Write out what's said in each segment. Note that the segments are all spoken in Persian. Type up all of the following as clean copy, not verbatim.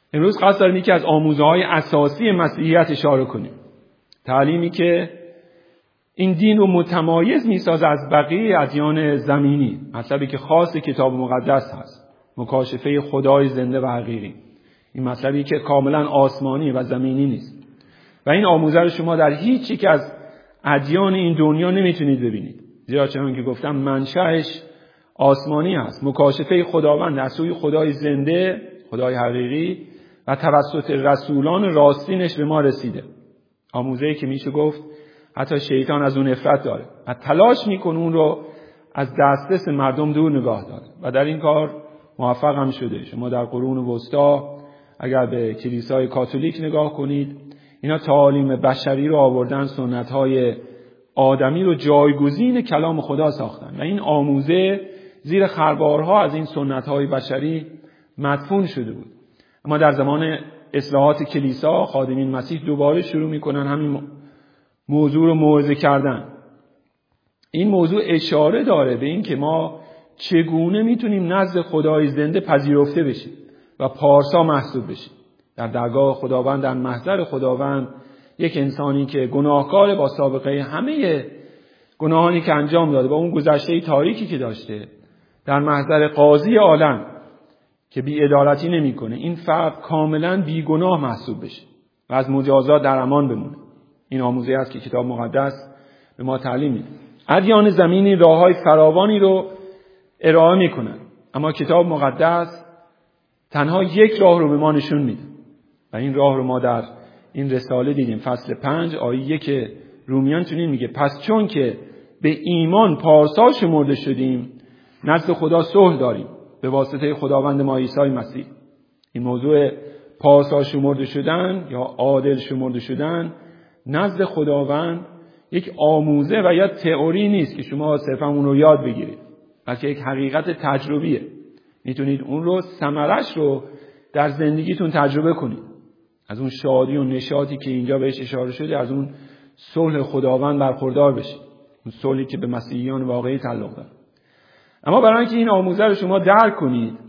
امروز قصد داریم یکی از آموزه‌های اساسی مسیحیت اشاره کنیم. تعلیمی که این دین رو متمایز می‌سازه از بقیه ادیان زمینی، مطلبی که خاص کتاب مقدس هست، مکاشفه خدای زنده و حقیقی. این مطلبی که کاملا آسمانی و زمینی نیست و این آموزه رو شما در هیچ یک از ادیان این دنیا نمیتونید ببینید، زیرا چنان که گفتم منشأش آسمانی هست. مکاشفه خداوند در سوی خدای زنده، خدای حقیقی و توسط رسولان راستینش به ما رسیده. آموزه‌ای که میشه گفت حتی شیطان از اون نفرت داره و تلاش میکنه اون رو از دسترس مردم دور نگاه داره و در این کار موفق هم شده. شما در قرون وسطا اگر به کلیسای کاتولیک نگاه کنید، اینا تعالیم بشری رو آوردن، سنت‌های آدمی رو جایگزین کلام خدا ساختن و این آموزه زیر خربارها از این سنت‌های بشری مدفون شده بود. اما در زمان اصلاحات کلیسا خادمین مسیح دوباره شروع میکنن همین موضوع رو موعظه کردن. این موضوع اشاره داره به این که ما چگونه میتونیم نزد خدای زنده پذیرفته بشیم و پارسا محسوب بشیم. در درگاه خداوند، در محضر خداوند، یک انسانی که گناهکار با سابقه همه گناهانی که انجام داده، با اون گذشته تاریکی که داشته، در محضر قاضی عالم که بی‌عدالتی نمی‌کنه، این فرد کاملا بیگناه محسوب بشه و از مجازات در امان بمونه. این آموزه است که کتاب مقدس به ما تعلیم میده. ادیان زمینی راه‌های فراوانی رو ارائه میکنن، اما کتاب مقدس تنها یک راه رو به ما نشون میده و این راه رو ما در این رساله دیدیم. فصل 5 آیه 1 رومیان چنین میگه: پس چون که به ایمان پارسا شمرده شدیم، نزد خدا صلح داریم به واسطه خداوند ما عیسی مسیح. این موضوع پارسا شمرده شدن یا عادل شمرده شدن نزد خداوند یک آموزه و یا تئوری نیست که شما صرفا اون رو یاد بگیرید، بلکه یک حقیقت تجربیه. میتونید اون رو، ثمرش رو در زندگیتون تجربه کنید. از اون شادی و نشاطی که اینجا بهش اشاره شده، از اون صلح خداوند برخوردار بشید، اون صلحی که به مسیحیان واقعی تعلق داره. اما برای اینکه این آموزه رو شما درک کنید،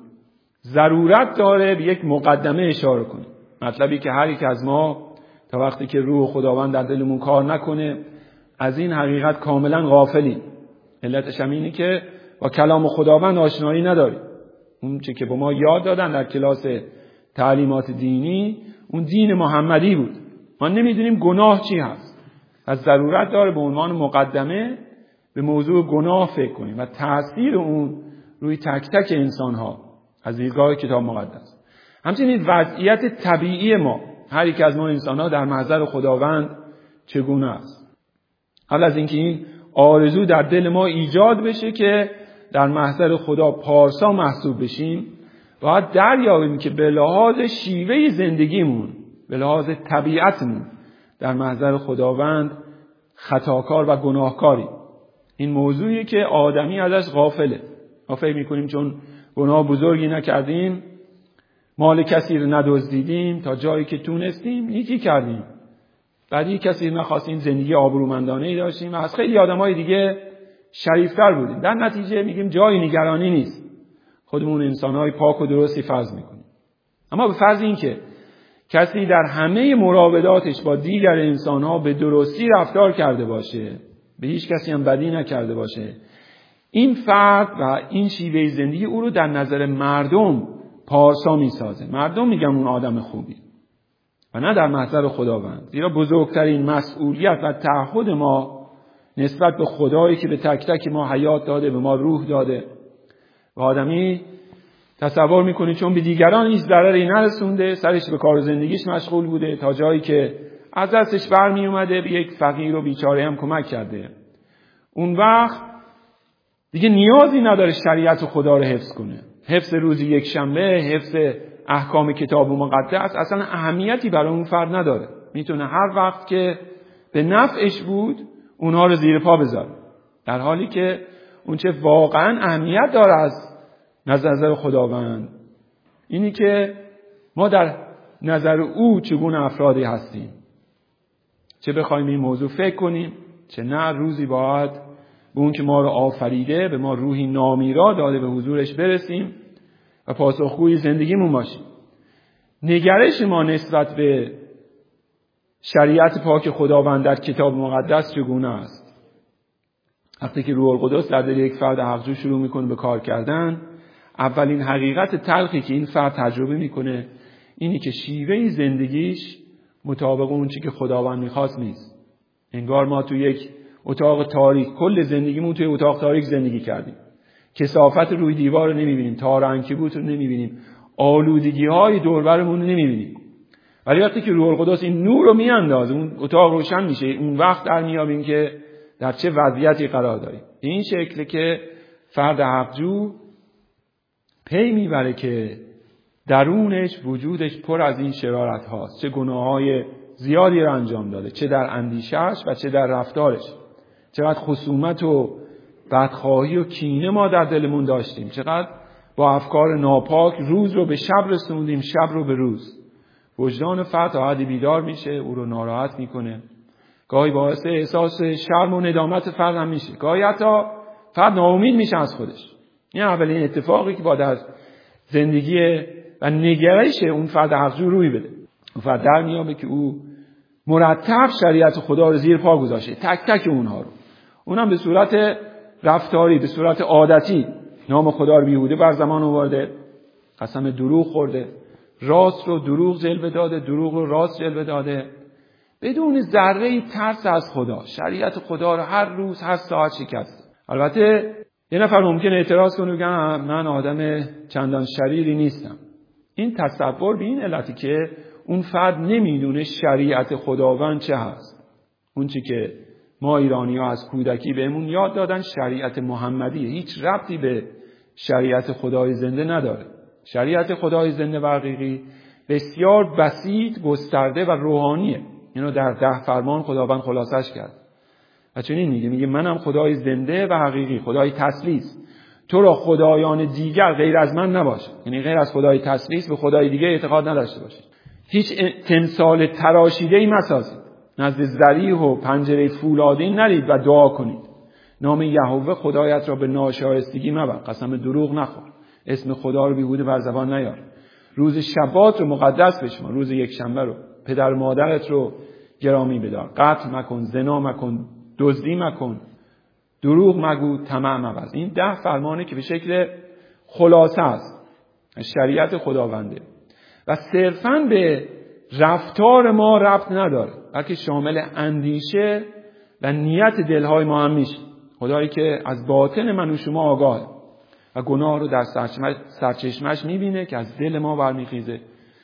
ضرورت داره به یک مقدمه اشاره کنید. مطلبی که هر یک از ما تا وقتی که روح خداوند در دلمون کار نکنه از این حقیقت کاملا غافلیم. علتش هم اینه که با کلام خداوند آشنایی نداریم. اون چه که به ما یاد دادن در کلاس تعلیمات دینی، اون دین محمدی بود. ما نمیدونیم گناه چی هست. از ضرورت داره به عنوان مقدمه به موضوع گناه فکر کنیم و تأثیر اون روی تک تک انسان‌ها از دیدگاه کتاب مقدس. همچنین وضعیت طبیعی ما، هر یک از ما انسان‌ها در محضر خداوند چگونه است. قبل از اینکه این آرزو در دل ما ایجاد بشه که در محضر خدا پارسا محسوب بشیم، باید دریابیم که به لحاظ شیوه زندگیمون، به لحاظ طبیعتمون در محضر خداوند خطاکار و گناهکاری. این موضوعی که آدمی ازش غافله. ما فکر می‌کنیم چون گناه بزرگی نکردیم، مال کسی رو ندزدیدیم، تا جایی که تونستیم نیکی کردیم، بعدی کسی نخواستیم، زندگی آبرومندانه‌ای داشتیم و از خیلی آدمای دیگه شریفتر بودیم. در نتیجه میگیم جای نگرانی نیست، خودمون انسان‌های پاک و درستی فرض می‌کنیم. اما به فرض این که کسی در همه مراوداتش با دیگر انسان‌ها به درستی رفتار کرده باشه، به هیچ کسی هم بدی نکرده باشه، این فرد و این شیوه زندگی او رو در نظر مردم پارسا می‌سازه. مردم میگن اون آدم خوبی و نه در محضر خداوند. زیرا بزرگترین مسئولیت و تعهد ما نسبت به خدایی که به تک تک ما حیات داده، به ما روح داده، و آدمی تصور میکنه چون به دیگران هیچ ضرری نرسونده، سرش به کار و زندگیش مشغول بوده، تا جایی که از دستش برمی اومده به یک فقیر و بیچاره هم کمک کرده، اون وقت دیگه نیازی نداره شریعت خدا رو حفظ کنه. حفظ روز یک شنبه، حفظ احکام کتاب مقدس اصلا اهمیتی برای اون فرد نداره. میتونه هر وقت که به نفعش بود اونها رو زیر پا بذاره، در حالی که اون چه واقعا اهمیت داره از نظر خداوند اینی که ما در نظر او چگونه افرادی هستیم. چه بخوایم این موضوع فکر کنیم، چه نه، روزی باید به اون که ما رو آفریده، به ما روحی نامیرا داده، به حضورش برسیم و پاسخگوی زندگیمون باشیم. نگرش ما نسبت به شریعت پاک خداوند در کتاب مقدس چگونه است؟ وقتی که روح القدس در دل یک فرد حق‌جو شروع میکنه به کار کردن، اولین حقیقت تلخی که این فرد تجربه میکنه اینی که شیوه زندگیش مطابق اون چیزی که خداوند میخواست نیست. انگار ما تو یک اتاق تاریک، کل زندگیمون توی اتاق تاریک زندگی کردیم. کثافت روی دیوار رو نمیبینیم، تار عنکبوت رو نمیبینیم، آلودگی‌های دور برمون رو نمیبینیم. ولی وقتی که روح القدس این نور رو میاندازه، اون اتاق روشن میشه، اون وقت در میابیم که در چه وضعیتی قرار داریم. این شکله که فرد حق‌جو پی میبره که درونش، وجودش پر از این شرارت هاست. چه گناه‌های زیادی رو انجام داده، چه در اندیشه‌اش و چه در رفتارش. چقدر خصومت و بدخواهی و کینه ما در دلمون داشتیم، چقدر با افکار ناپاک روز رو به شب رسوندیم، شب رو به روز. وجدان فرد تا حدی بیدار میشه، او رو ناراحت میکنه. گاهی باعث احساس شرم و ندامت فرد هم میشه. گاهی حتی فرد ناامید میشه از خودش. این اولین اتفاقی که با در زندگی و نگرش اون فرد حق‌جو روی بده. اون فرد در میابه که او مرتب شریعت خدا رو زیر پا گذاشته، تک تک اونها رو. اونم به صورت رفتاری، به صورت عادتی نام خدا رو بیهوده بر زبان آورده، قسم دروغ خورده، راست رو دروغ جلوه داده، دروغ رو راست جلوه داده، بدون ذره ترس از خدا. شریعت خدا رو هر روز هر ساعت شکسته. البته یه نفر ممکنه اعتراض کنه بگه من آدم چندان شریری نیستم. این تصور به این علتی که اون فرد نمیدونه شریعت خداوند چه هست. اون چی که ما ایرانی‌ها از کودکی بهمون یاد دادن شریعت محمدیه، هیچ ربطی به شریعت خدای زنده نداره. شریعت خدای زنده و حقیقی بسیار بسیط، گسترده و روحانیه. اینو در 10 فرمان خداوند خلاصش کرد. و چنین میگه منم خدای زنده و حقیقی، خدای تثلیث. تو را خدایان دیگر غیر از من نباشه. یعنی غیر از خدای تثلیث به خدای دیگه اعتقاد نداشته باشید. هیچ تمثال تراشیده‌ای مسازید. نزد ذریح و پنجره فولاده‌ای نرید و دعا کنید. نام یهوه خدایت را به ناشایستگی مبر. قسم دروغ نخور. اسم خدا رو بیهوده بر زبان نیار. روز شبات رو مقدس بشمار. روز یکشنبه رو، پدر مادرت رو گرامی بدار. قتل مکن، زنا مکن، دزدی مکن، دروغ مگو، طمع مورز. این 10 فرمانه که به شکل خلاصه است شریعت خداونده و صرفاً به رفتار ما ربط نداره، بلکه شامل اندیشه و نیت دلهای ما هم میشه. خدایی که از باطن من و شما آگاهه و گناه رو در سرچشمش میبینه که از دل ما برمیخیزه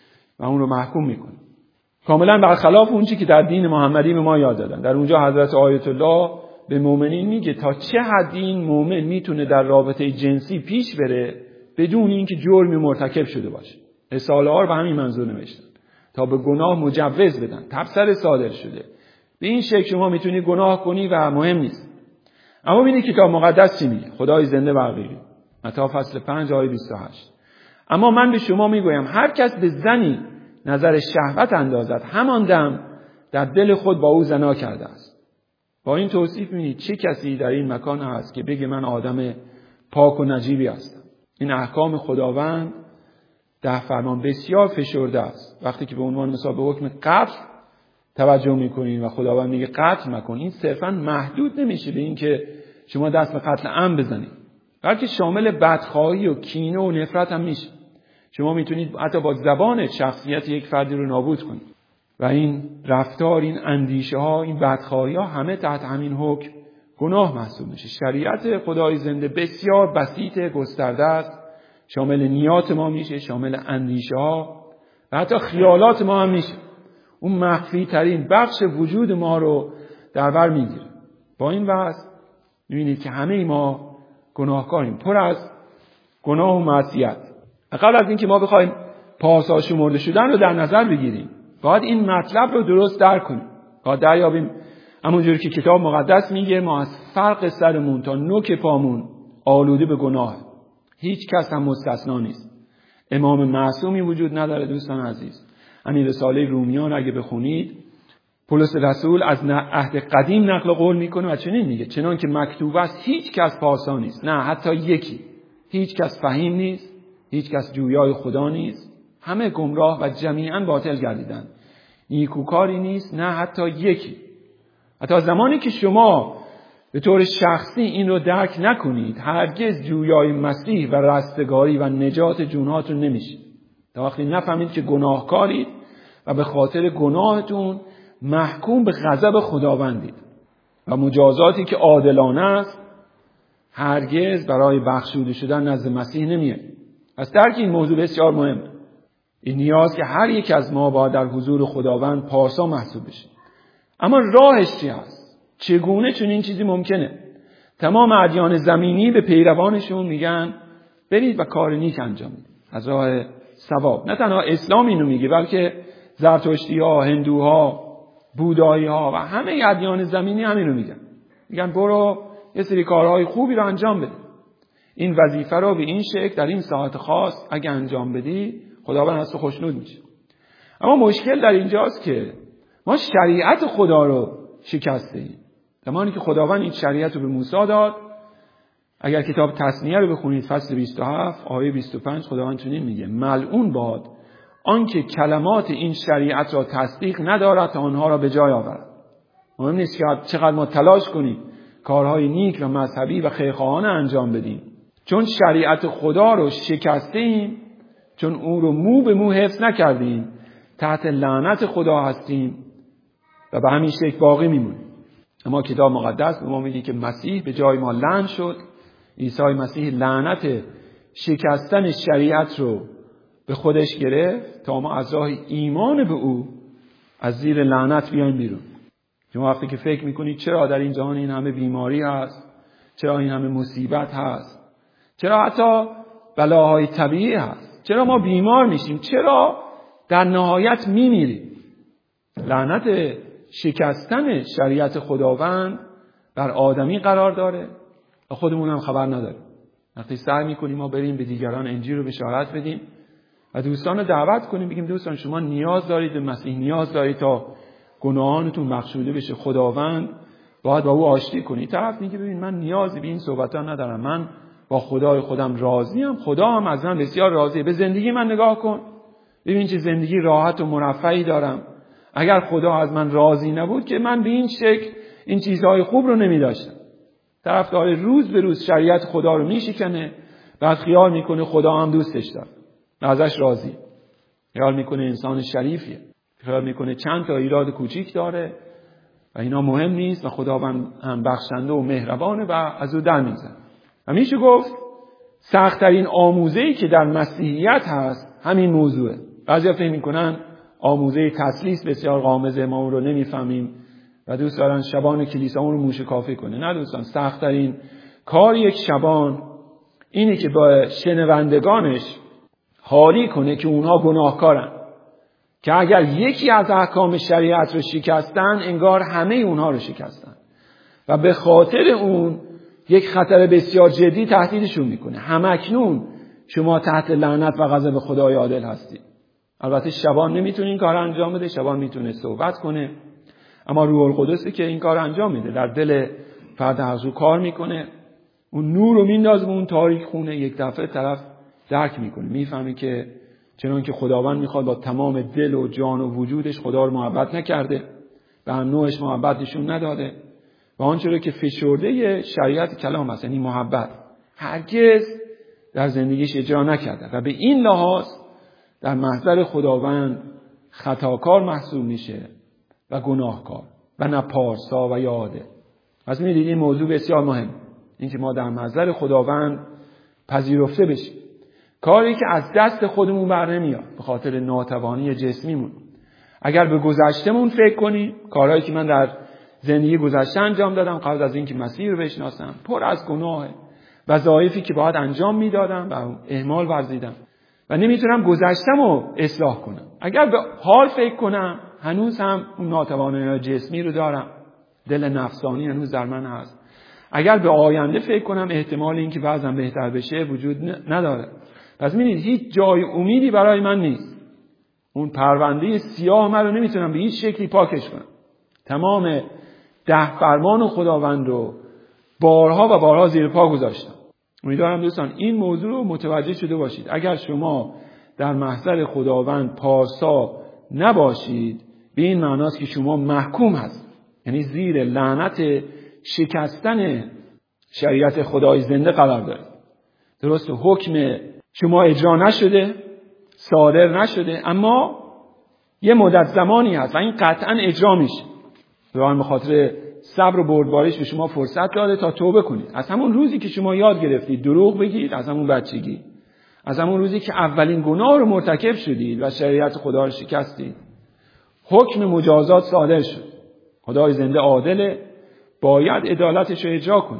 و اون رو محکوم میکنه. کاملا برخلاف اون چیزی که در دین محمدی به ما یاد دادن. در اونجا حضرت آیت الله به مؤمنین میگه تا چه حدی این مؤمن میتونه در رابطه جنسی پیش بره بدون اینکه جرمی مرتکب شده باشه. رساله ها رو به همین منظور نوشتن تا به گناه مجوز بدن. تبصره صادر شده. به این شکل شما میتونی گناه کنی و مهم نیست. اما ببینید کتاب مقدس چی میگه. خدای زنده و حقیقی. متی فصل 5 آیه 28. اما من به شما میگویم هر کس به زنی نظر شهوت اندازد همان دم در دل خود با او زنا کرده است. با این توصیف می‌بینید چه کسی در این مکان هست که بگه من آدم پاک و نجیبی هستم. این احکام خداوند 10 فرمان بسیار فشرده است. وقتی که به عنوان مثال به حکم قتل توجه می‌کنین و خداوند میگه قتل مکن، این صرفاً محدود نمیشه به این که شما دست به قتل عمد بزنید، بلکه شامل بدخواهی و کینه و نفرت هم میشه. شما میتونید حتی با زبان شخصیت یک فردی رو نابود کنید و این رفتار، این اندیشه ها، این بدخواهی ها همه تحت همین حکم گناه محسوب میشه. شریعت خدای زنده بسیار بسیط، گسترده است، شامل نیات ما میشه، شامل اندیشه ها و حتی خیالات ما هم میشه. اون مخفی ترین بخش وجود ما رو در بر میگیره. با این وضع میبینید که همه ما گناهکاریم، پر از گناه و معصیت. قبل از اینکه ما بخوایم پارسا شمرده شدن رو در نظر بگیریم، باید این مطلب رو درست درک کنیم. باید دریابیم همونجوری که کتاب مقدس میگه ما از فرق سرمون تا نوک پامون آلوده به گناه. هیچ کس هم مستثنا نیست. امام معصومی وجود نداره دوستان عزیز. همین رساله رومیان اگه بخونید، پولس رسول از عهد قدیم نقل قول میکنه و چنین میگه چنان که مکتوب است هیچ کس پارسا نیست، نه حتی یکی. هیچ کس فهیم نیست، هیچ کس جویای خدا نیست، همه گمراه و جمیعاً باطل گردیدند. نیکوکاری نیست، نه حتی یکی. حتی زمانی که شما به طور شخصی این رو درک نکنید، هرگز جویای مسیح و رستگاری و نجات جونهاتون نمیشید. تا وقتی نفهمید که گناهکارید و به خاطر گناهتون محکوم به غضب خداوندید و مجازاتی که عادلانه است هرگز برای بخشوده شدن نزد مسیح نمیاد. از درک این موضوع بسیار مهمه. این نیاز که هر یک از ما باید در حضور خداوند پارسا محسوب بشه. اما راهش چی هست؟ چگونه چنین چیزی ممکنه؟ تمام ادیان زمینی به پیروانشون میگن برید و کار نیک انجام بدید از راه ثواب. نه تنها اسلام اینو میگه، بلکه زرتشتی‌ها، هندوها، بودایی‌ها و همه ادیان زمینی همینو میگن. میگن برو یه سری کارهای خوبی رو انجام بده. این وظیفه رو به این شکل در این ساعت خاص اگه انجام بدی خداوند از تو خوشنود میشه. اما مشکل در اینجاست که ما شریعت خدا رو شکسته ایم. زمانی که خداوند این شریعت رو به موسی داد، اگر کتاب تثنیه رو بخونید فصل 27 آیه 25 خداوند چنین میگه ملعون باد آنکه کلمات این شریعت را تصدیق ندارد تا آنها را به جای آورد. مهم نیست که چقدر ما تلاش کنیم کارهای نیک و مذهبی و خیرخواهانه انجام بدیم، چون شریعت خدا رو شکسته ایم، چون او رو مو به مو حفظ نکردیم، تحت لعنت خدا هستیم و به همین شکل باقی میمونیم. اما کتاب مقدس به ما میگه که مسیح به جای ما لعن شد. عیسی مسیح لعنت شکستن شریعت رو به خودش گرفت تا ما از راه ایمان به او از زیر لعنت بیایم بیرون. شما وقتی که فکر میکنید چرا در این جهان این همه بیماری هست، چرا این همه مصیبت هست، چرا حتی بلاهای طبیعی هست، چرا ما بیمار میشیم، چرا در نهایت میمیریم، لعنت شکستن شریعت خداوند بر آدمی قرار داره و خودمون هم خبر نداریم. وقتی سعی میکنیم ما بریم به دیگران انجیل رو بشارت بدیم و دوستان رو دعوت کنیم، بگیم دوستان شما نیاز دارید به مسیح، نیاز دارید تا گناهانتون بخشوده بشه، خداوند باید با او آشتی کنید. طرف میگه ببین من نیازی به این صحبت‌ها ندارم، من با خدای خودم راضیم، خدا هم از من بسیار راضیه، به زندگی من نگاه کن ببین چه زندگی راحت و مرفهی دارم. اگر خدا از من راضی نبود که من به این شکل این چیزهای خوب رو نمی داشتم. طرف داره روز به روز شریعت خدا رو میشکنه، بعد خیال میکنه خدا هم دوستش داره، ازش راضی، خیال میکنه انسان شریفیه، خیال میکنه چند تا ایراد کوچیک داره و اینا مهم نیست و خداوند هم بخشنده و مهربانه و از او در میزنه. و میشه گفت سخت‌ترین آموزه‌ای که در مسیحیت هست همین موضوعه. بعضیا فکر میکنن آموزه تسلیس بسیار غامضه، ما اون رو نمیفهمیم و دوست دارن شبان کلیسا اون رو موشکافی کنه. نه دوستان، سخت‌ترین کار یک شبان اینه که با شنوندگانش حالی کنه که اونها گناهکارن، که اگر یکی از احکام شریعت رو شکستن انگار همه اونها رو شکستن و به خاطر اون یک خطر بسیار جدی تهدیدشون میکنه. همکنون شما تحت لعنت و غضب خدای عادل هستید. البته شبان نمیتونه این کار انجام بده، شبان میتونه صحبت کنه، اما روح القدسی که این کار انجام میده در دل فرد حقیقی کار میکنه، اون نور رو میندازه به اون تاریک خونه، یک دفعه طرف درک میکنه، میفهمه که چنان که خداوند میخواد با تمام دل و جان و وجودش خدا رو محبت نکرده و هم نوعش محبت نشون نداده و آنچه که فشرده شریعت کلام هست، یعنی محبت، هرگز در زندگیش اجرا نکرده و به این لحاظ در محضر خداوند خطاکار محسوب میشه و گناهکار و نه پارسا و عادل. پس می‌بینید این موضوع بسیار مهم، این که ما در محضر خداوند پذیرفته بشیم، کاری که از دست خودمون بر نمیاد به خاطر ناتوانی جسمیمون. اگر به گذشتمون فکر کنیم، کارهایی که من در زندگی گذشته انجام دادم قبل از اینکه مسیح رو بشناسم پر از گناه، وظایفی که باید انجام میدادم و اهمال ورزیدم و نمیتونم گذشتمو اصلاح کنم. اگر به حال فکر کنم هنوز هم اون ناتوانی جسمی رو دارم، دل نفسانی هنوز در من هست. اگر به آینده فکر کنم احتمال این که وضعم بهتر بشه وجود نداره. پس می‌بینید هیچ جای امیدی برای من نیست. اون پرونده سیاه من رو نمیتونم به هیچ شکلی پاکش کنم. تمام 10 فرمان خداوند رو بارها و بارها زیر پا گذاشتم. امیدوارم دوستان این موضوع رو متوجه شده باشید. اگر شما در محضر خداوند پارسا نباشید، به این معناست که شما محکوم هست، یعنی زیر لعنت شکستن شریعت خدای زنده قرار دارید. درست حکم شما اجرا نشده، صادر نشده، اما یه مدت زمانی هست و این قطعا اجرا میشه. خداوند به خاطر صبر و بردباریش به شما فرصت داده تا توبه کنید. از همون روزی که شما یاد گرفتید دروغ بگید، از همون بچگی، از همون روزی که اولین گناه رو مرتکب شدید و شریعت خدا رو شکستید، حکم مجازات صادر شد. خدای زنده عادله، باید عدالتش رو اجرا کنه.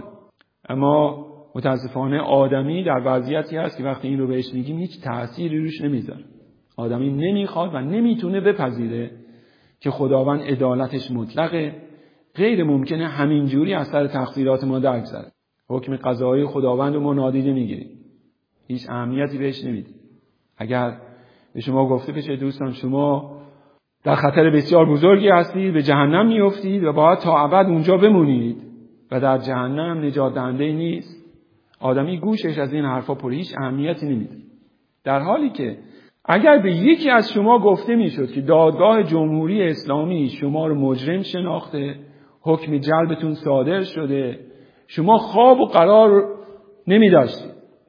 اما متاسفانه آدمی در وضعیتی هست که وقتی این رو بهش میگیم هیچ تأثیری روش نمیذاره. آدمی نمیخواد و نمیتونه بپذیره که خداوند عدالتش مطلقه، غیر ممکنه همینجوری از سر تقصیرات ما درگذره. حکم قضایی خداوند رو ما نادیده میگیریم، هیچ اهمیتی بهش نمیدیم. اگر به شما گفته بشه دوستان شما در خطر بسیار بزرگی هستید، به جهنم میافتید و باید تا ابد اونجا بمونید و در جهنم نجات دهنده نیست، آدمی گوشش از این حرفا پر هیچ اهمیتی نمیده. در حالی که اگر به یکی از شما گفته میشد که دادگاه جمهوری اسلامی شما رو مجرم شناخته، حکم جلبتون صادر شده، شما خواب و قرار نمیداشتید،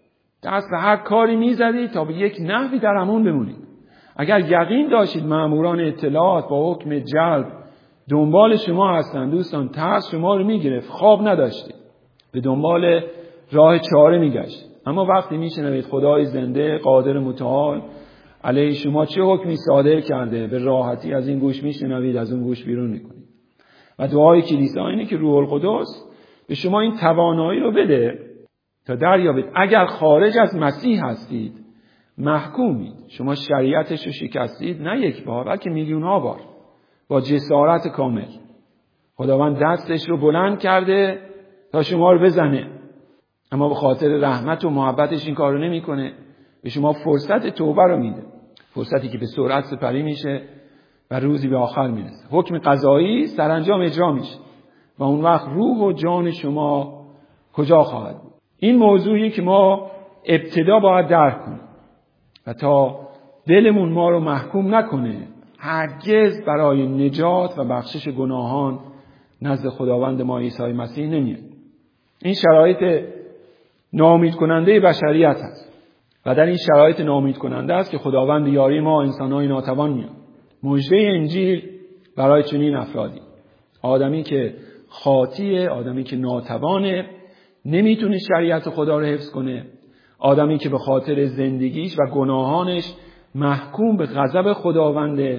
دست به هر کاری میزدید تا به یک نحوی در امان بمونید. اگر یقین داشتید ماموران اطلاعات با حکم جلب دنبال شما هستند، دوستان ترس شما رو میگرفت، خواب نداشتید، به دنبال راه چاره میگشتید. اما وقتی میشنوید خدای زنده قادر متعال علیه شما چه حکمی صادر کرده، به راحتی از این گوش میشنوید، از اون گوش بیرون میکنید. و دعای کلیسا اینه که روح القدس به شما این توانایی رو بده تا دریابید اگر خارج از مسیح هستید محکومید. شما شریعتش رو شکستید، نه یک بار بلکه میلیون‌ها بار، با جسارت کامل. خداوند دستش رو بلند کرده تا شما رو بزنه، اما به خاطر رحمت و محبتش این کار رو نمی کنه. به شما فرصت توبه رو میده، فرصتی که به سرعت سپری میشه و روزی به آخر میرسه. حکم قضایی سرانجام اجرا میشه و اون وقت روح و جان شما کجا خواهد بود؟ این موضوعی که ما ابتدا باید درک کنیم و تا دلمون ما رو محکوم نکنه هرگز برای نجات و بخشش گناهان نزد خداوند ما عیسی مسیح نمیاد. این شرایط ناامید کننده بشریت هست و در این شرایط ناامید کننده است که خداوند یاری ما انسان‌های ناتوان میاد. مژده انجیل برای چنین افرادی، آدمی که خاطیه، آدمی که ناتوانه، نمیتونه شریعت خدا رو حفظ کنه، آدمی که به خاطر زندگیش و گناهانش محکوم به غضب خداونده،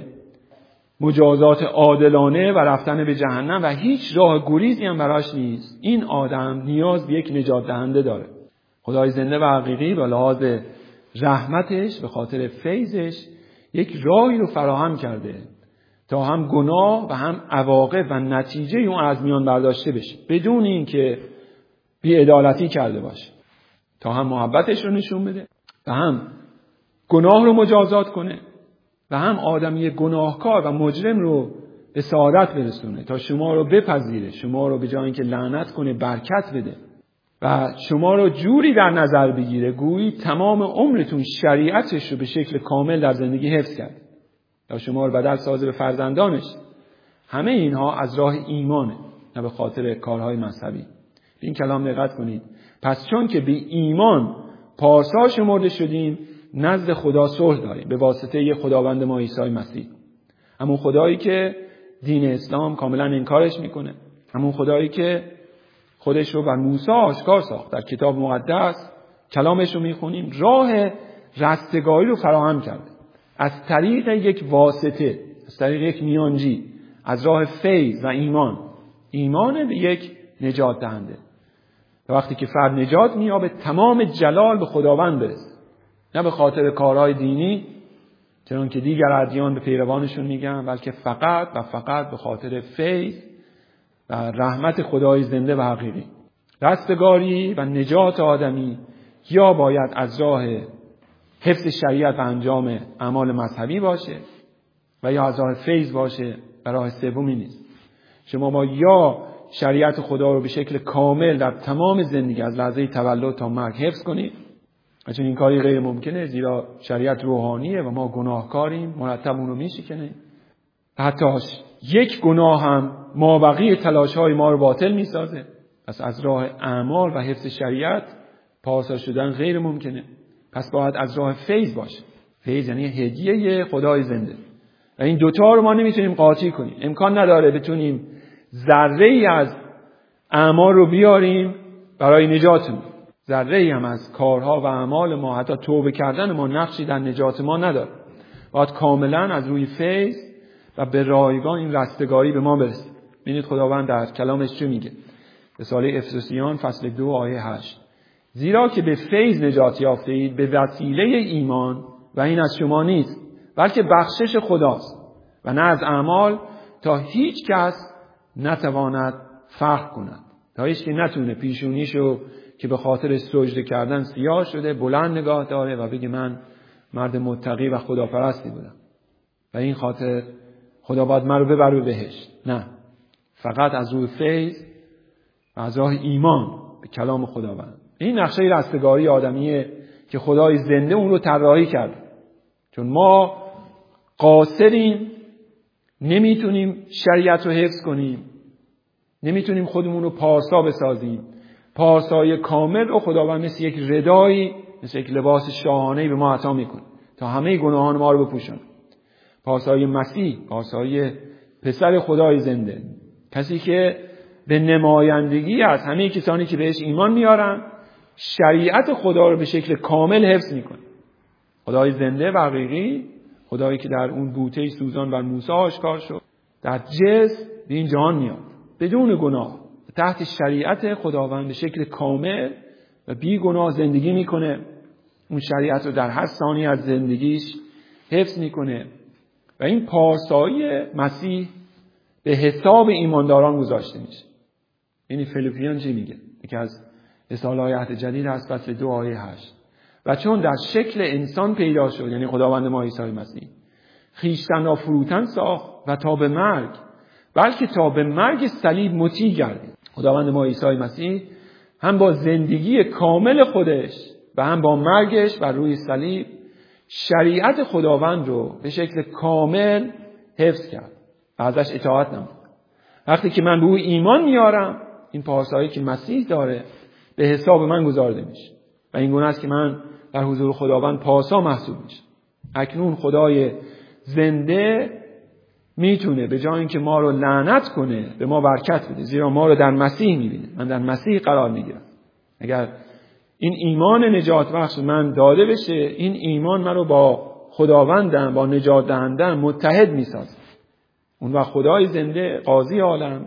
مجازات عادلانه و رفتن به جهنم و هیچ راه گریزی هم براش نیست. این آدم نیاز به یک نجات دهنده داره. خدای زنده و حقیقی به لحاظ رحمتش، به خاطر فیضش یک راهی رو فراهم کرده تا هم گناه و هم عواقب و نتیجه اون از میان برداشته بشه بدون اینکه بی‌عدالتی کرده باشه، تا هم محبتش رو نشون بده و هم گناه رو مجازات کنه و هم آدمی گناهکار و مجرم رو به سعادت برسونه، تا شما رو بپذیره، شما رو به جای اینکه لعنت کنه برکت بده و شما رو جوری در نظر بگیره گویی تمام عمرتون شریعتش رو به شکل کامل در زندگی حفظ کرد تا شما رو بدل سازه به فرزندانش. همه اینها از راه ایمانه، نه به خاطر کارهای مذهبی. این کلام دقت کنید. پس چون که به ایمان پارسا شمرده شدیم نزد خدا صلح داریم به واسطه خداوند ما عیسی مسیح. همون خدایی که دین اسلام کاملا انکارش میکنه، همون خدایی که خودش رو بر موسی آشکار ساخت. در کتاب مقدس کلامش رو میخونیم، راه رستگاری رو فراهم کرده از طریق یک واسطه، از طریق یک میانجی، از راه فیض و ایمان به یک نجات دهنده. و وقتی که فرد نجات مییابه تمام جلال به خداوند برسه، نه به خاطر کارهای دینی چون که دیگر ادیان به پیروانشون میگن، بلکه فقط و فقط به خاطر فیض و رحمت خدای زنده و حقیقی. رستگاری و نجات آدمی یا باید از راه حفظ شریعت و انجام اعمال مذهبی باشه و یا از راه فیض باشه و راه سومی نیست. شما ما یا شریعت خدا رو به شکل کامل در تمام زندگی از لحظه تولد تا مرگ حفظ کنید چون این کاری غیر ممکنه، زیرا شریعت روحانیه و ما گناهکاریم، مرتب اون رو میشکنیم. حتی یک گناه هم مابقی تلاش‌های ما رو باطل میسازه. پس از راه اعمال و حفظ شریعت پارسا شدن غیر ممکنه. پس باید از راه فیض باشه. فیض یعنی هدیه خدای زنده. و این دوتا رو ما نمیتونیم قاطی کنیم. امکان نداره بتونیم ذره‌ای از اعمال رو بیاریم برای نجاتمون. ذره‌ای هم از کارها و اعمال ما، حتی توبه کردن ما، نقشی در نجات ما نداره. باید کاملا از روی فیض و به رایگان این رستگاری به ما برسه. ببینید خداوند در کلامش چه میگه؟ رساله افسوسیان فصل 2 آیه 8: زیرا که به فیض نجات یافته اید به وسیله ایمان، و این از شما نیست بلکه بخشش خداست و نه از اعمال، تا هیچ کس نتواند فخر کند. تا هیچ که نتونه پیشونیشو که به خاطر سجده کردن سیاه شده بلند نگاه داره و بگه من مرد متقی و خداپرستی بودم و این خاطر خدا باید من رو ببره بهشت. نه، فقط از روی فیض و از راه ایمان به کلام خداوند. این نقشه رستگاری آدمیه که خدای زنده اون رو طراحی کرده. چون ما قاصریم، نمیتونیم شریعت رو حفظ کنیم، نمیتونیم خودمون رو پارسا بسازیم. پارسای کامل رو خداوند مثل یک ردایی، مثل یک لباس شاهانه‌ای به ما عطا میکنه تا همه گناهان ما رو بپوشونه. پارسای مسیح، پارسای پسر خدای زنده، کسی که به نمایندگی از همه کسانی که بهش ایمان میارن شریعت خدا رو به شکل کامل حفظ میکنه. خدای زنده و حقیقی، خدایی که در اون بوته سوزان بر موسی آشکار شد، در جسم به این جهان میاد بدون گناه، تحت شریعت خداوند به شکل کامل و بی گناه زندگی میکنه. اون شریعت رو در هر ثانیه از زندگیش حفظ میکنه و این پارسایی مسیح به حساب ایمانداران گذاشته میشه. یعنی فیلیپیان چی میگه؟ یکی از رساله‌های عهد جدید از فصل 2 آیه 8: و چون در شکل انسان پیدا شد، یعنی خداوند ما عیسی مسیح، خویشتن را فروتن ساخت و تا به مرگ، بلکه تا به مرگ صلیب مطیع گردید. خداوند ما عیسی مسیح هم با زندگی کامل خودش و هم با مرگش بر روی صلیب شریعت خداوند رو به شکل کامل حفظ کرد و ازش اطاعت نمود. وقتی که من به او ایمان میارم، این پارسایی که مسیح داره به حساب من گذارده میشه و این گونه است که من در حضور خداوند پارسا محسوب میشه. اکنون خدای زنده میتونه به جای اینکه ما رو لعنت کنه به ما برکت بده، زیرا ما رو در مسیح میبینه. من در مسیح قرار میگیرم. اگر این ایمان نجات بخش من داده بشه، این ایمان من رو با خداوندم، با نجات دهندم متحد میسازه. اون وقت خدای زنده قاضی عالم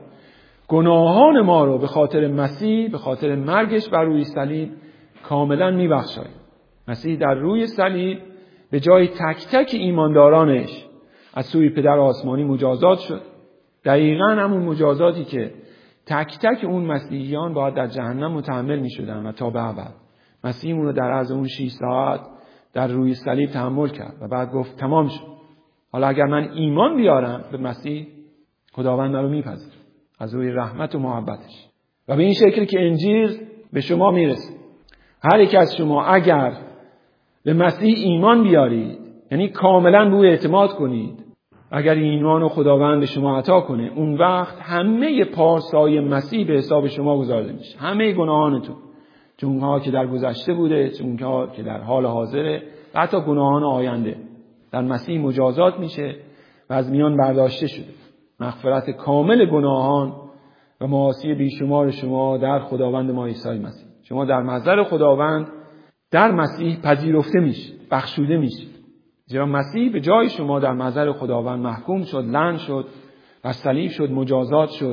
گناهان ما رو به خاطر مسیح، به خاطر مرگش بر روی صلیب کاملا میبخشاید. مسیح در روی صلیب به جای تک تک ایماندارانش از سوی پدر آسمانی مجازات شد. دقیقاً همون مجازاتی که تک تک اون مسیحیان باید در جهنم متحمل میشدن و تا به ابد. مسیح اون رو در عرض اون 6 ساعت در روی صلیب تحمل کرد و بعد گفت تمام شد. حالا اگر من ایمان بیارم به مسیح، خداوند من رو میپذیره از روی رحمت و محبتش. و به این شکل که انجیل به شما میرسه. هر یک از شما اگر به مسیح ایمان بیارید، یعنی کاملا به او اعتماد کنید، اگر ایمان و خداوند به شما عطا کنه، اون وقت همه پارسای مسیح به حساب شما گذارده میشه. همه گناهانتون، چه اونها که در گذشته بوده، چه اونها که در حال حاضره و حتی گناهان آینده، در مسیح مجازات میشه و از میان برداشته شده. مغفرت کامل گناهان و معاصی بیشمار شما در خداوند ما عیسی مسیح. شما در محضر خداوند در مسیح پذیرفته میشید، بخشوده میشید. زیرا مسیح به جای شما در محضر خداوند محکوم شد، لعن شد و صلیب شد، مجازات شد.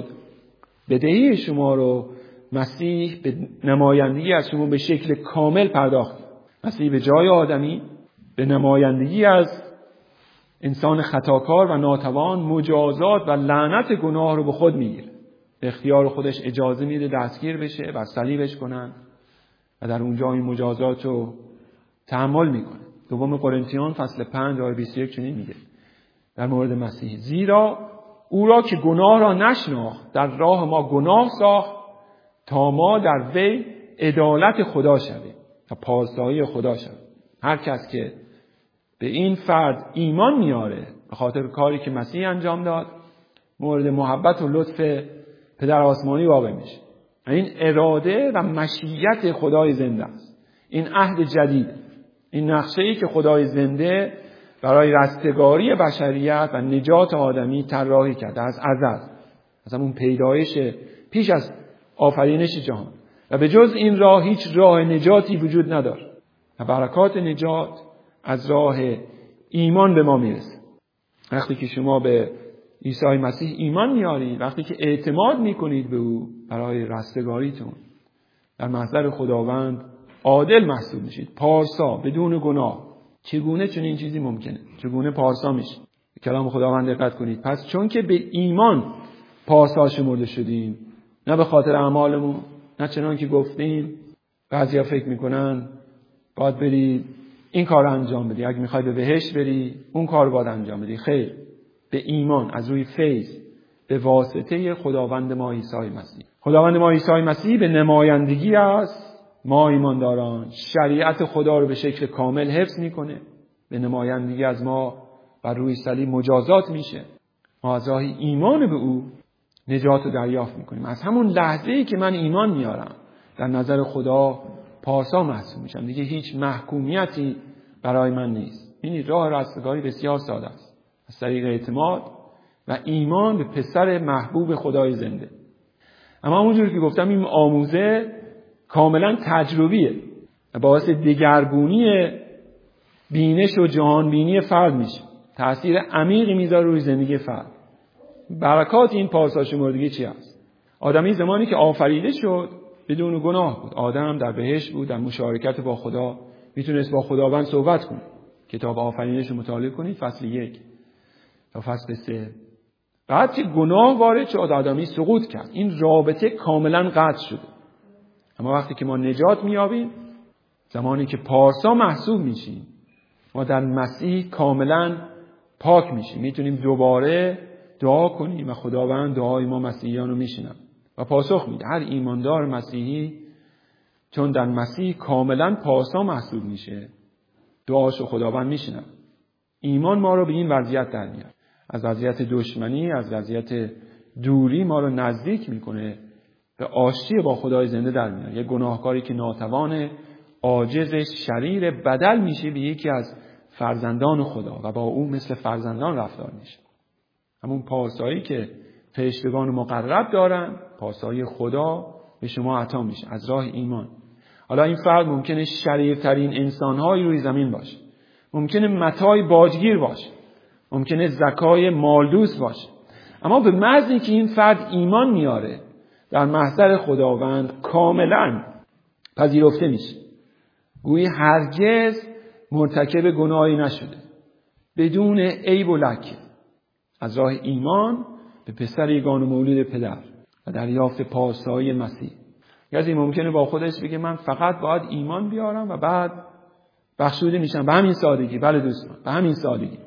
بدهی شما رو مسیح به نمایندگی از شما به شکل کامل پرداخت. مسیح به جای آدمی به نمایندگی از انسان خطاکار و ناتوان مجازات و لعنت گناه رو به خود میگیره. به اختیار خودش اجازه میده دستگیر بشه و صلیبش کنن و در اونجا این مجازات رو تحمل میکنه. دوم قرنتیان فصل 5 آیه 21 چنین میگه در مورد مسیح: زیرا او را که گناه را نشناخت در راه ما گناه ساخت تا ما در وی عدالت خدا شویم. و پارسایی خدا شود. هر کس که به این فرد ایمان میاره به خاطر کاری که مسیح انجام داد، مورد محبت و لطف پدر آسمانی واقع میشه. این اراده و مشیت خدای زنده است. این عهد جدید، این نقشه‌ای که خدای زنده برای رستگاری بشریت و نجات آدمی طراحی کرده از ازل، از همون پیدایش پیش از آفرینش جهان. و به جز این راه هیچ راه نجاتی وجود نداره و برکات نجات از راه ایمان به ما میرسه. وقتی که شما به عیسی مسیح ایمان میارید، وقتی که اعتماد میکنید به او برای رستگاریتون، در محضر خداوند عادل محسوب میشید، پارسا، بدون گناه. چگونه چنین چیزی ممکنه؟ چگونه پارسا میشید؟ به کلام خداوند دقت کنید. پس چون که به ایمان پارسا شمرده شدیم، نه به خاطر اعمالمون، نه چنان که گفتیم. بعضیا فکر میکنن باید بری این کار رو انجام بدی، اگه میخوای به بهشت بری اون کار رو باید انجام بدی. خیر، به ایمان از روی فیض به واسطه خداوند ما عیسی مسیح. خداوند ما عیسی مسیح به نمایندگی از ما ایمانداران شریعت خدا رو به شکل کامل حفظ میکنه. به نمایندگی از ما بر روی صلیب مجازات میشه. ما از راه ایمان به او نجات رو دریافت میکنیم. از همون لحظه‌ای که من ایمان میارم در نظر خدا پارسا محسوب میشم. دیگه هیچ محکومیتی برای من نیست. این راه رستگاری بسیار ساده است، از طریق اعتماد و ایمان به پسر محبوب خدای زنده. اما همونجور که گفتم این آموزه کاملا تجربیه و باعث دگرگونی بینش و جهان بینی فرد میشه. تأثیر عمیقی میذاره روی زندگی فرد. برکات این پارسا شمردگی چی است؟ آدمی زمانی که آفریده شد بدون گناه بود. آدم در بهشت بود، در مشارکت با خدا، میتونست با خداوند صحبت کنه. کتاب آفرینش رو مطالعه کنید، فصل 1 تا فصل 3. بعد که گناه وارد شد آدمی سقوط کرد. این رابطه کاملا قطع شده. اما وقتی که ما نجات میابیم، زمانی که پارسا محسوب میشیم، ما در مسیح کاملا پاک میشیم. میتونیم دوباره دعا کنیم و خداوند دعای ما مسیحیان رو میشنوه و پاسخ میده. هر ایماندار مسیحی چون در مسیح کاملا پارسا محسوب میشه، دعاشو خداوند میشنوه. ایمان ما رو به این وضعیت در میاره. از وضعیت دشمنی، از وضعیت دوری ما رو نزدیک میکنه، به آشتی با خدای زنده در میاره. یک گناهکاری که ناتوان، عاجز، شریر بدل میشه به یکی از فرزندان خدا و با او مثل فرزندان رفتار میشه. همون پارسایی که فرشتگان مقرب دارن، پارسایی خدا به شما عطا میشه از راه ایمان. حالا این فرد ممکنه شریرترین انسان‌های روی زمین باشه، ممکنه متای باجگیر باشه، ممکنه زکای مالدوست باشه، اما به محض اینکه این فرد ایمان میاره در محضر خداوند کاملا پذیرفته میشه. گویی هرگز مرتکب گناهی نشده، بدون عیب و لکه، از راه ایمان به پسر یگانه مولود پدر و دریافت پارسایی مسیح. کسی ممکنه با خودش بگه من فقط باید ایمان بیارم و بعد بخشوده میشم. به همین سادگی. بله دوستان، به همین سادگی.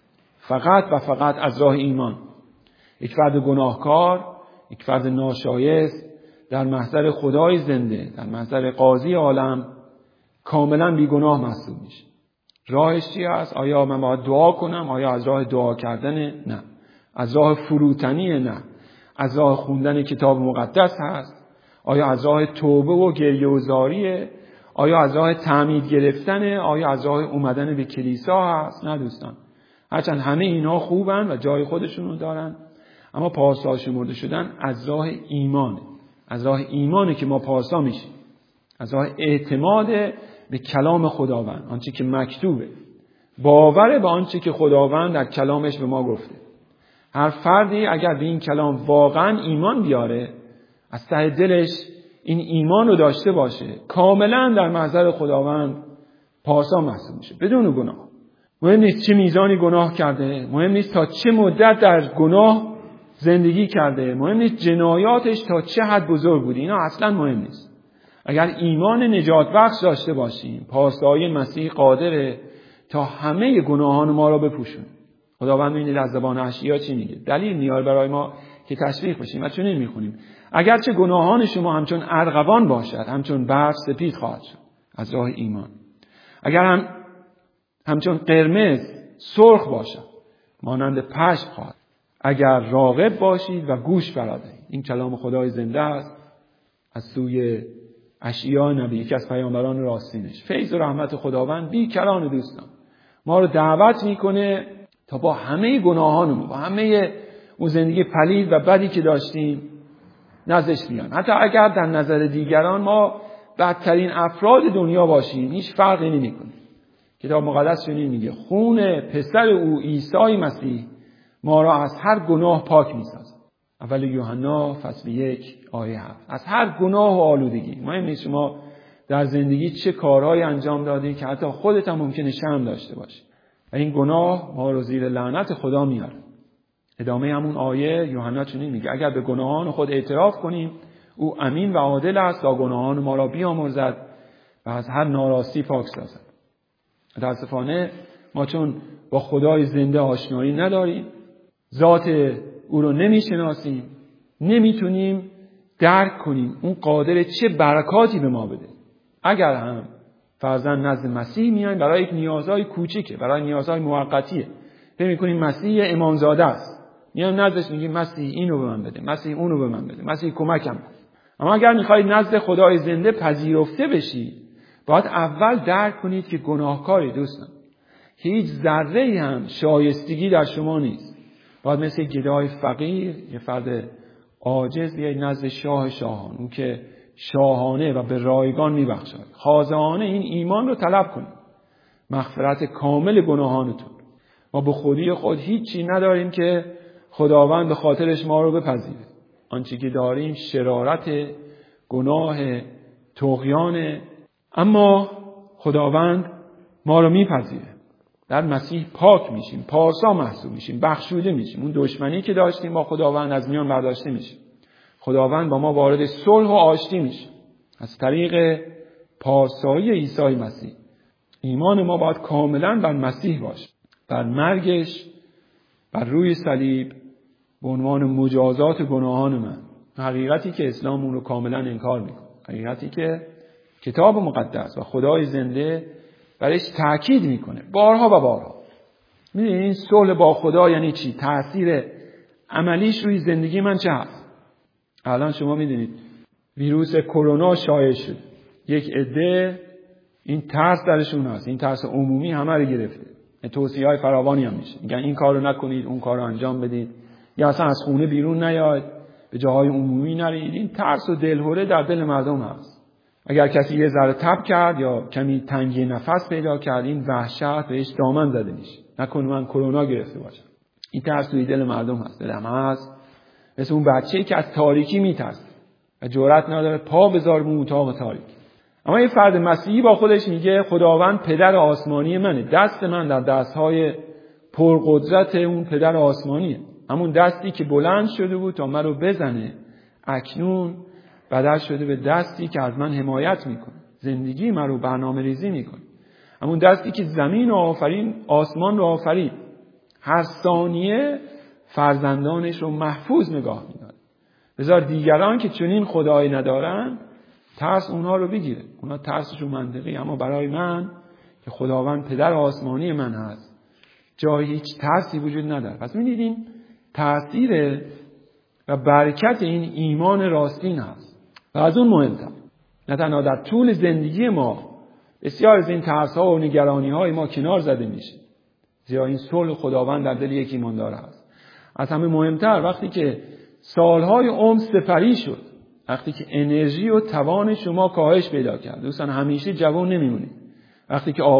فقط و فقط از راه ایمان. یک فرد گناهکار، یک فرد ناشایست در محضر خدای زنده، در محضر قاضی عالم کاملا بیگناه محسوب میشه. راهش چی است؟ آیا من باید دعا کنم؟ آیا از راه دعا کردن؟ نه. از راه فروتنی؟ نه. از راه خوندن کتاب مقدس هست؟ آیا از راه توبه و گریه و زاریه؟ آیا از راه تعمید گرفتنه؟ آیا از راه اومدن به کلیسا هست؟ نه دوستان. هرچند همه اینا خوبن و جای خودشونو دارن، اما پارسا شمرده شدن از راه ایمانه. از راه ایمانه که ما پارسا میشیم. از راه اعتماد به کلام خداوند، آنچه که مکتوبه، باور به آنچه که خداوند در کلامش به ما گفته. هر فردی اگر به این کلام واقعا ایمان بیاره، از ته دلش این ایمان رو داشته باشه، کاملا در محضر خداوند پارسا محسوب میشه، بدون گناه. مهم نیست چه میزانی گناه کرده، مهم نیست تا چه مدت در گناه زندگی کرده، مهم نیست جنایاتش تا چه حد بزرگ بوده، اینا اصلا مهم نیست. اگر ایمان نجات بخش داشته باشیم، پارسایی مسیح قادره تا همه گناهان ما را بپوشونه. خداوند می‌بینید از زبان اشعیا چی میگه؟ دلیل میاره برای ما که تشویق بشیم و چون این میخونیم: اگرچه گناهان شما همچون ارغوان باشد، همچون برف سپید خواهد شد. از راه ایمان. اگر همچون قرمز سرخ باشد مانند پشم خواهد. اگر راغب باشید و گوش فرادهید. این کلام خدای زنده است از سوی اشعیا نبی، یکی از پیامبران راستینش. فیض و رحمت خداوند بی کران دوستان ما رو دعوت میکنه تا با همه گناهانمون، با همه اون زندگی پلید و بدی که داشتیم نزدش بیان. حتی اگر در نظر دیگران ما بدترین افراد دنیا باشیم هیچ فرقی نمیکنه. کتاب مقدس چنین میگه خون پسر او عیسی مسیح ما را از هر گناه پاک میسازد. اول یوحنا فصل 1 آیه 7. از هر گناه و آلودگی. مهم نیست شما در زندگی چه کارهایی انجام دادید که حتی خودت هم ممکنه شرم داشته باشی و این گناه ما رو زیر لعنت خدا میاره. ادامه همون آیه یوحنا چنین میگه اگر به گناهان خود اعتراف کنیم او امین و عادل است تا گناهان ما را بیامرزد و از هر ناراستی پاک سازد. متاسفانه ما چون با خدای زنده آشنایی نداریم، ذات او رو نمیشناسیم، نمیتونیم درک کنیم اون قادر چه برکاتی به ما بده. اگر هم فرضاً نزد مسیح میایم برای یک نیازهای کوچیکه، برای نیازهای موقتیه، فکر می‌کنیم مسیح امامزاده است، میایم نزدش میگیم مسیح اینو به من بده، مسیح اونو به من بده، مسیح کمکم کن. اما اگر می‌خواید نزد خدای زنده پذیرفته بشید، باید اول درک کنید که گناهکاری دوستان. هیچ ذره‌ای هم شایستگی در شما نیست. باید مثل گدای فقیر، یه فرد عاجز بیاید نزد شاه شاهان، اون که شاهانه و به رایگان میبخشد. خاضعانه این ایمان رو طلب کنید، مغفرت کامل گناهانتون. ما به خودی خود هیچی نداریم که خداوند به خاطرش ما رو بپذیره. آنچه که داریم شرارت، گناه، طغیان، اما خداوند ما رو میپذیره. در مسیح پاک میشیم، پارسا محسوب میشیم، بخشوده میشیم. اون دشمنی که داشتیم با خداوند از میان برداشته میشه. خداوند با ما وارد صلح و آشتی میشه از طریق پارسایی عیسی مسیح. ایمان ما باید کاملا بر مسیح باشه، بر مرگش بر روی صلیب به عنوان مجازات گناهان من. حقیقتی که اسلام اون رو کاملا انکار میکنه، حقیقتی که کتاب مقدس و خدای زنده برایش تاکید میکنه بارها و بارها. میدونید این صلح با خدا یعنی چی؟ تأثیر عملیش روی زندگی من چه هست؟ الان شما میدونید ویروس کرونا شایع شد. یک عده این ترس درشون هست، این ترس عمومی همه رو گرفته. توصیه‌های فراوانی هم میشه، میگن این کارو نکنید، اون کارو انجام بدید، یا اصلا از خونه بیرون نیاید، به جاهای عمومی نرید. این ترس و دلهره در دل مردم هست. اگر کسی یه ذره تب کرد یا کمی تنگی نفس پیدا کرد، این وحشت بهش دامن زده میشه، نکنه من کرونا گرفته باشم. این ترس توی دل مردم هست، دلم هست. مثل اون بچه‌ای که از تاریکی میترسه و جرأت نداره پا بذاره اون اتاق تاریک. اما این فرد مسیحی با خودش میگه خداوند پدر آسمانی منه، دست من در دستهای پرقدرت اون پدر آسمانیه. همون دستی که بلند شده بود تا من رو بزنه اکنون بدل شده به دستی که از من حمایت میکنه، زندگی من رو برنامه ریزی میکنه. همون دستی که زمین رو آفرین، آسمان رو آفرین، هر ثانیه فرزندانش رو محفوظ نگاه میداره. بذار دیگران که چنین خدایی ندارن ترس اونها رو بگیره، اونها ترسشون منطقی، اما برای من که خداوند پدر آسمانی من هست جای هیچ ترسی وجود نداره. پس می‌دیدین تأثیر و برکت این ایمان راستین هست. و از اون مهمتر، نه تنها در طول زندگی ما بسیار از این ترس‌ها و نگرانی‌های ما کنار زده میشه، زیرا این صلح خداوند در دل یک ایماندار هست. از همه مهمتر وقتی که سالهای عمر سپری شد، وقتی که انرژی و توان شما کاهش پیدا کرد، دوستان همیشه جوان نمیمونید. وقتی که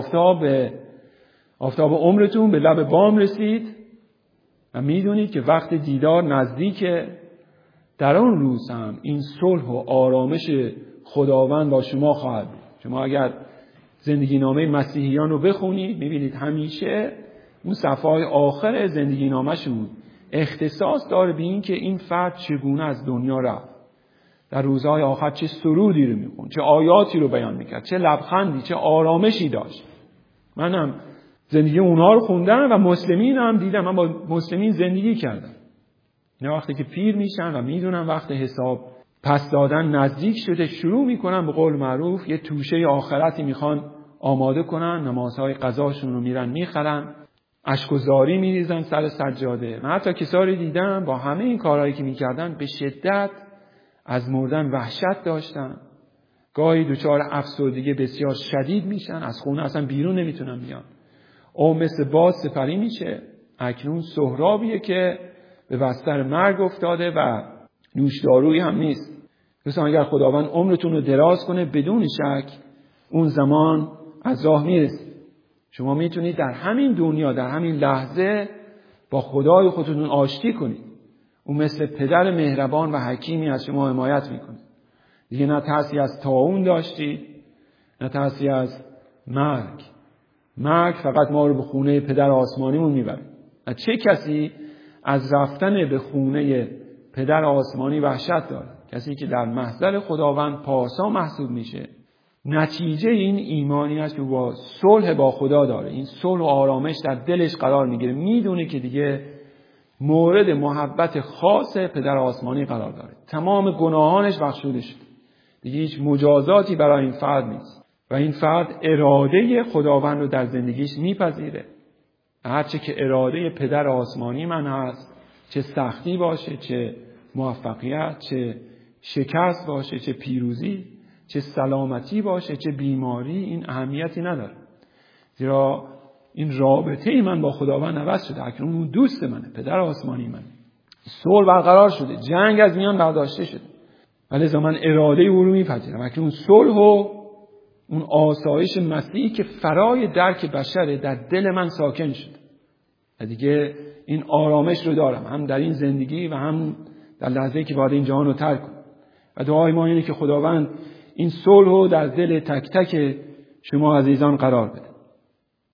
آفتاب عمرتون به لب بام رسید و میدونید که وقت دیدار نزدیکه، در اون روز هم این صلح و آرامش خداوند با شما خواهد بود. شما اگر زندگی نامه مسیحیان رو بخونید میبینید همیشه اون صفحه‌های آخر زندگی نامه‌شون اختصاص داره به این که این فرد چگونه از دنیا رفت، در روزهای آخر چه سرودی رو میخوند، چه آیاتی رو بیان میکرد، چه لبخندی، چه آرامشی داشت. منم زندگی اونها رو خوندم و مسلمین هم دیدم، من با مسلمین زندگی کردم. اینا وقتی که پیر میشن و میدونن وقت حساب پس دادن نزدیک شده، شروع میکنن به قول معروف یه توشه آخرتی میخوان آماده کنن، نمازهای قضاشون رو میرن میخرن، اشک و زاری میریزن سر سجاده. من حتی کسایی دیدم با همه این کارهایی که میکردن به شدت از مردن وحشت داشتن، گاهی دچار افسردگی بسیار شدید میشن، از خونه اصلا بیرون نمیتونن بیان، او مثل باز سپری میشه. اکنون سهرابیه که به بستر مرگ افتاده و نوشدارویی هم نیست. مثلا اگر خداوند عمرتون رو دراز کنه بدون شک اون زمان از راه میرسید. شما میتونید در همین دنیا، در همین لحظه با خدای خودتون آشتی کنید. اون مثل پدر مهربان و حکیمی از شما حمایت میکنه. دیگه نه ترسی از طاعون داشتید، نه ترسی از مرگ. مرگ فقط ما رو به خونه پدر آسمانیمون میبره. چه کسی از رفتن به خونه پدر آسمانی وحشت داره؟ کسی که در محضر خداوند پارسا محسوب میشه. نتیجه این ایمانی است که با صلح با خدا داره. این صلح و آرامش در دلش قرار میگیره، میدونه که دیگه مورد محبت خاص پدر آسمانی قرار داره، تمام گناهانش بخشوده شده، دیگه هیچ مجازاتی برای این فرد نیست و این فرد اراده خداوند رو در زندگیش میپذیره. هرچه که اراده پدر آسمانی من هست، چه سختی باشه، چه موفقیت، چه شکست باشه، چه پیروزی، چه سلامتی باشه، چه بیماری، این اهمیتی نداره، زیرا این رابطه من با خداوند عوض شده. اکنون اون دوست منه، پدر آسمانی منه، صلح برقرار شده، جنگ از میان برداشته شده، ولی من اراده او رو میپذیرم. اکنون صلح و اون آسایش مسیحی که فرای درک بشره در دل من ساکن شده و دیگه این آرامش رو دارم، هم در این زندگی و هم در لحظه‌ای که باید این جهان رو ترک کنم. و دعای ما اینه که خداوند این صلح رو در دل تک تک شما عزیزان قرار بده.